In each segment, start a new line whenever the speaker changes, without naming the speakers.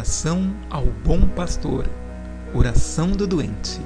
Oração ao Bom Pastor. Oração do doente.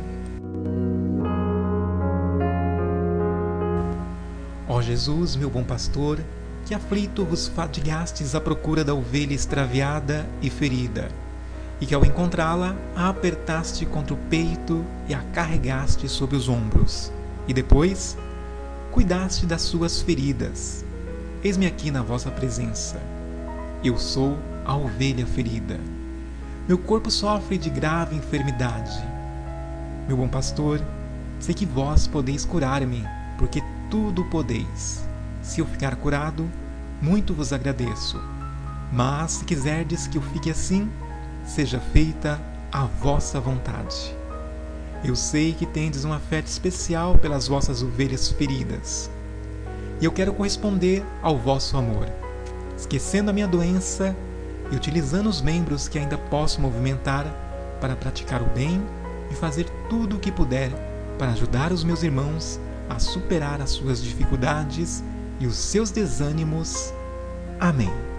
Ó Jesus, meu bom pastor, que aflito vos fadigastes à procura da ovelha extraviada e ferida, e que ao encontrá-la a apertaste contra o peito e a carregaste sob os ombros, e depois cuidaste das suas feridas. Eis-me aqui na vossa presença. Eu sou a ovelha ferida. Meu corpo sofre de grave enfermidade. Meu bom pastor, sei que vós podeis curar-me, porque tudo podeis. Se eu ficar curado, muito vos agradeço. Mas, se quiserdes que eu fique assim, seja feita a vossa vontade. Eu sei que tendes um afeto especial pelas vossas ovelhas feridas, e eu quero corresponder ao vosso amor, esquecendo a minha doença e utilizando os membros que ainda posso movimentar para praticar o bem e fazer tudo o que puder para ajudar os meus irmãos a superar as suas dificuldades e os seus desânimos. Amém.